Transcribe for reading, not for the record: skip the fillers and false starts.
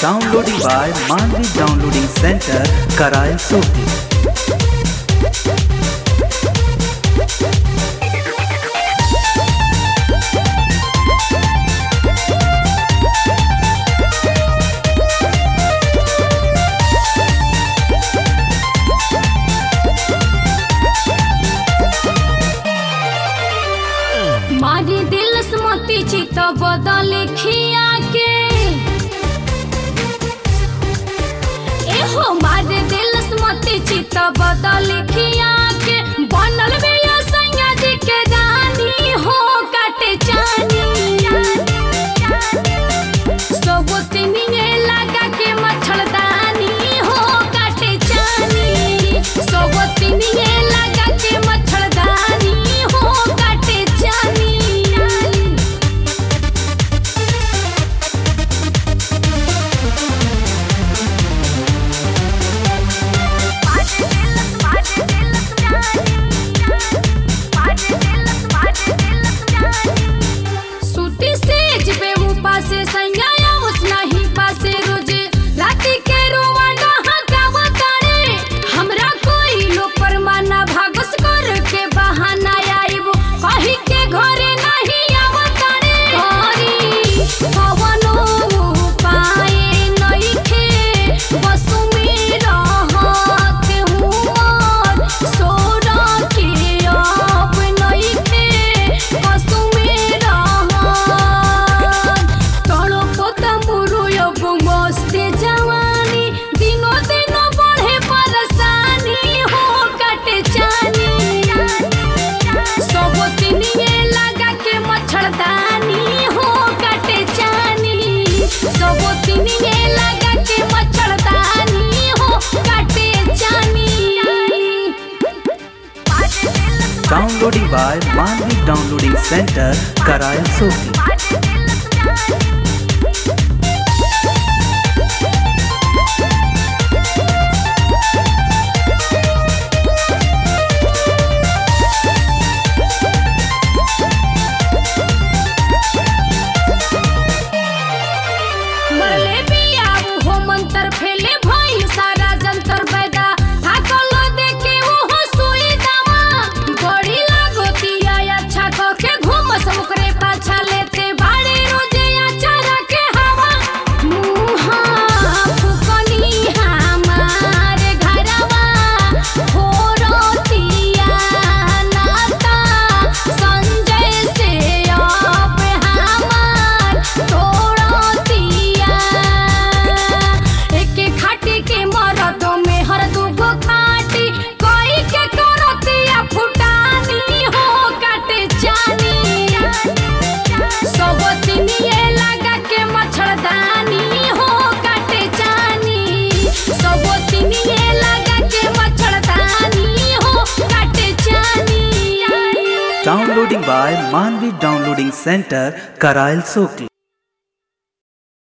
Downloading by Manvi Downloading Center, Karail Sopi. मारी दिल स्मृति चित बदल खिया के एहो मारी दिल स्मृति चित बदल खिया के बनल बिया सैया जी के रानी हो काटे चानी सोगोतनीए लगा के मच्छरदानी हो काटे चानी सोगोतनीए लगा के मच्छरदानी हो काटे चानी। सूती सेज पे पासे सैया उस नहीं पासे रोजे राती के रोवा डहा गावा तारे हमरा कोई लो परमाना भागस कर के बहाना आइबो कहि के घरे नहीं आवतारे हरी पवनो पाए नइखे बसु में रहत हुमर सोरा के अब नइखे बसु में रहत तोलो पोता मुरु अब मस्ते जवानी दिनो दिनो बढ़े परेशानी हो काटे चानी सोगोतनीए लगा के मच्छरदानी हो काटे चानी सोगोतनीए लगा के मच्छरदानी हो काटे चानी। Downloading by Manvi Downloading Center, Karail Sopi. मरले बिया हो मंतर फेले भइल सारा जंतर पैदा थाकल देखे वो सुई दवा बड़ी लागोतिया अच्छा कके घूमस ओकरे पाछा लेते बाड़े रोजे अचारा के हवा मुहा फुकनी हमारे घरवा हो रोतिया नाता संजय से अब हमार तोड़तिया एके खाटी के मरद में हर दुगो खाटी कोई के करतिया फुटानी हो काटे चानी सोगोतनीए लगा के मच्छरदानी हो काटे चानी सोगोतनीए लगा के मच्छरदानी हो काटे चानी। Downloading by Manvi Downloading Center, Karail Sopi.